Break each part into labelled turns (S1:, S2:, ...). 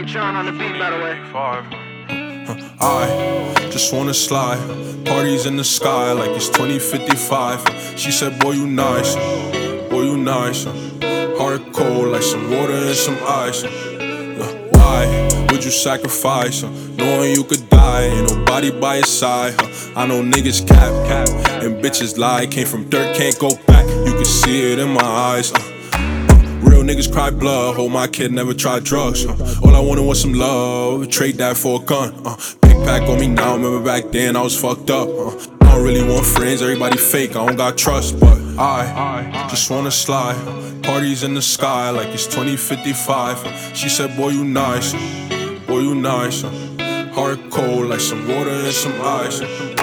S1: Sean on the beat, by the way.
S2: I just wanna slide, parties in the sky like it's 2055. She said, boy, you nice, boy, you nice. Heart cold like some water and some ice. Why would you sacrifice, knowing you could die, ain't nobody by your side? I know niggas cap, and bitches lie. Came from dirt, can't go back, you can see it in my eyes. Real niggas cry blood, hope my kid never tried drugs. All I wanted was some love, trade that for a gun. Big pack on me now, remember back then I was fucked up. I don't really want friends, everybody fake, I don't got trust. But I just wanna slide, parties in the sky like it's 2055. She said, boy, you nice, boy, you nice. Heart cold like some water and some ice.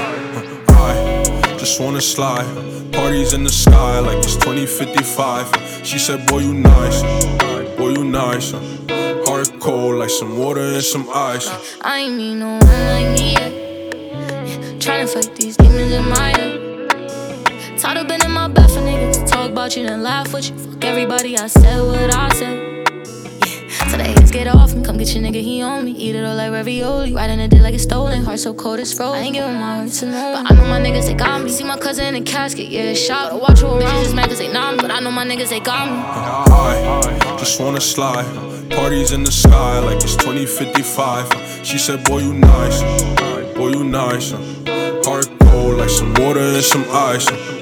S2: I just wanna slide, parties in the sky like it's 2055. She said, boy, you nice, boy, you nice. Heart cold like some water and some ice.
S3: I ain't mean no one like me yet. Tryna fight these demons in my head. Tired of being in my bed for niggas talk about you and laugh with you. Fuck everybody, I said what I said. So the haters get off me, come get your nigga, he on me. Eat it all like ravioli, riding a dick like it's stolen. Heart so cold it's frozen. I ain't giving my heart to no one, but I know my niggas, they got me. See my cousin in the casket, yeah, it's shot. But watch who around, bitches just mad cause they not me. But I know my niggas, they got me.
S2: I just wanna slide, parties in the sky like it's 2055. She said, boy, you nice, boy, you nice. Heart cold like some water and some ice.